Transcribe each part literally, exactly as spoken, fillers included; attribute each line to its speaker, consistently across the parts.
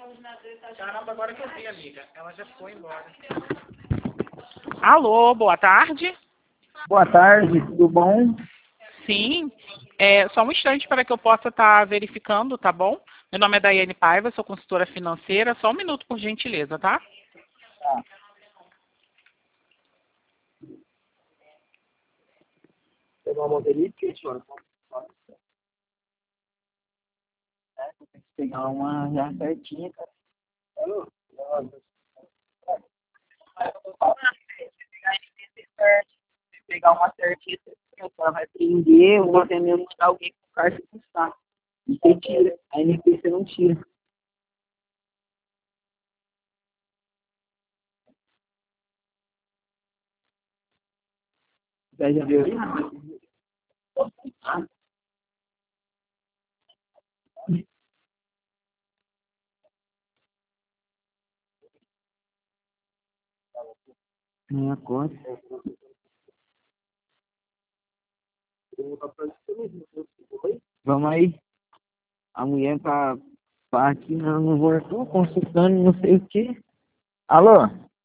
Speaker 1: Caramba, agora que eu vi, amiga. Ela já foi embora.
Speaker 2: Alô, boa tarde.
Speaker 3: Boa tarde, tudo bom?
Speaker 2: Sim, é, só um instante para que eu possa estar verificando, tá bom? Meu nome é Daiane Paiva, sou consultora financeira. Só um minuto, por gentileza, tá?
Speaker 3: Tá. Pegar uma modelite, senhora? É, tem que pegar uma já certinha, cara. Alô? Se pegar uma certinha, a senhora vai prender ou até mesmo mandar alguém com carta custar. E você tira. A N P você não tira. Você já viu aí? Minha conta. Vamos aí. A mulher tá, tá aqui no, no portão consultando não sei o que. Alô?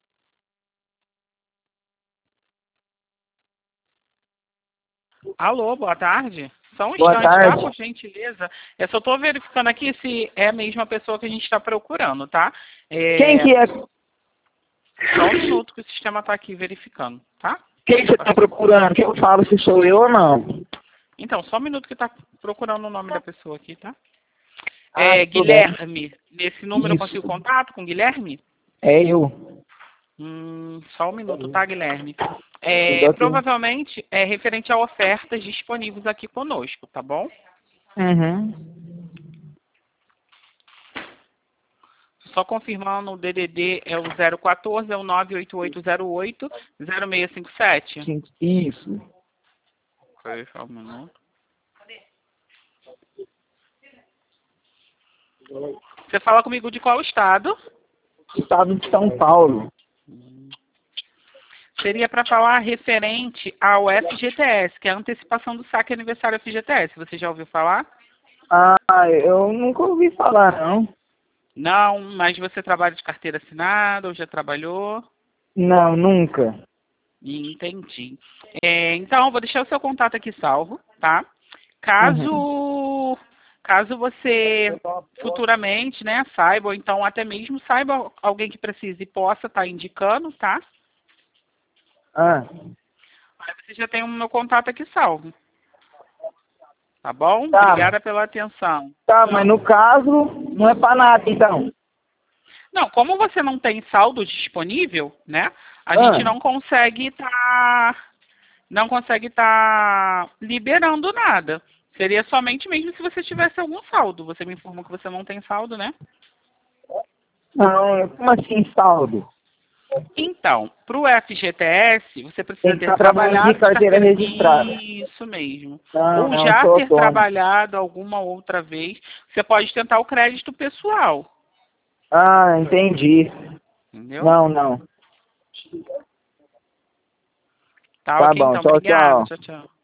Speaker 2: Alô, boa tarde. Só um
Speaker 3: Boa
Speaker 2: instante, tá?
Speaker 3: tarde.
Speaker 2: Por gentileza. Eu só estou verificando aqui se é a mesma pessoa que a gente está procurando, tá? É,
Speaker 3: Quem que é?
Speaker 2: Só um minuto que o sistema está aqui verificando, tá?
Speaker 3: Quem você tá procurando? Que eu falo se sou eu ou não?
Speaker 2: Então, só um minuto que está procurando o nome da pessoa aqui, tá?
Speaker 3: Ah,
Speaker 2: É
Speaker 3: tudo bem.
Speaker 2: Guilherme. Nesse número eu
Speaker 3: Isso.
Speaker 2: consigo contato com o Guilherme?
Speaker 3: É eu.
Speaker 2: Hum, só um minuto, tá, Guilherme?
Speaker 3: Tudo
Speaker 2: É,
Speaker 3: aqui.
Speaker 2: provavelmente é referente a ofertas disponíveis aqui conosco, tá bom?
Speaker 3: Uhum.
Speaker 2: Só confirmando, o D D D é o zero quatorze, é o nove oito oito zero oito zero seis cinco sete.
Speaker 3: Sim, isso.
Speaker 2: Ok, só um minuto. Você fala comigo de qual estado?
Speaker 3: Estado de São Paulo.
Speaker 2: Seria para falar referente ao F G T S, que é a antecipação do saque aniversário F G T S. Você já ouviu falar?
Speaker 3: Ah, eu nunca ouvi falar, não.
Speaker 2: Não, mas você trabalha de carteira assinada ou já trabalhou?
Speaker 3: Não, nunca.
Speaker 2: Entendi. É, então, vou deixar o seu contato aqui salvo, tá?
Speaker 3: Uhum.
Speaker 2: Caso, caso você futuramente, né, saiba, ou então até mesmo saiba alguém que precise e possa estar indicando, tá?
Speaker 3: Ah,
Speaker 2: Aí você já tem o meu contato aqui salvo, tá bom?
Speaker 3: tá.
Speaker 2: Obrigada pela atenção.
Speaker 3: Tá, mas no caso, não é pra nada, então.
Speaker 2: Não, como você não tem saldo disponível, né, a gente
Speaker 3: Ah,
Speaker 2: não consegue estar não consegue estar liberando nada. Seria somente mesmo se você tivesse algum saldo. Você me informou que você não tem saldo, né?
Speaker 3: não, como assim saldo?
Speaker 2: Então, para o F G T S, você
Speaker 3: Tem
Speaker 2: precisa
Speaker 3: que
Speaker 2: ter
Speaker 3: estar trabalhando de
Speaker 2: trabalhado de
Speaker 3: carteira
Speaker 2: carteira.
Speaker 3: registrada.
Speaker 2: Isso mesmo.
Speaker 3: Não,
Speaker 2: Ou
Speaker 3: não, eu
Speaker 2: já
Speaker 3: sou
Speaker 2: ter
Speaker 3: autônomo.
Speaker 2: trabalhado alguma outra vez. Você pode tentar o crédito pessoal.
Speaker 3: Ah, entendi.
Speaker 2: Entendeu?
Speaker 3: Não, não.
Speaker 2: Tá
Speaker 3: Tá
Speaker 2: ok,
Speaker 3: bom,
Speaker 2: então.
Speaker 3: tchau,
Speaker 2: Obrigada.
Speaker 3: tchau.
Speaker 2: Tchau, tchau.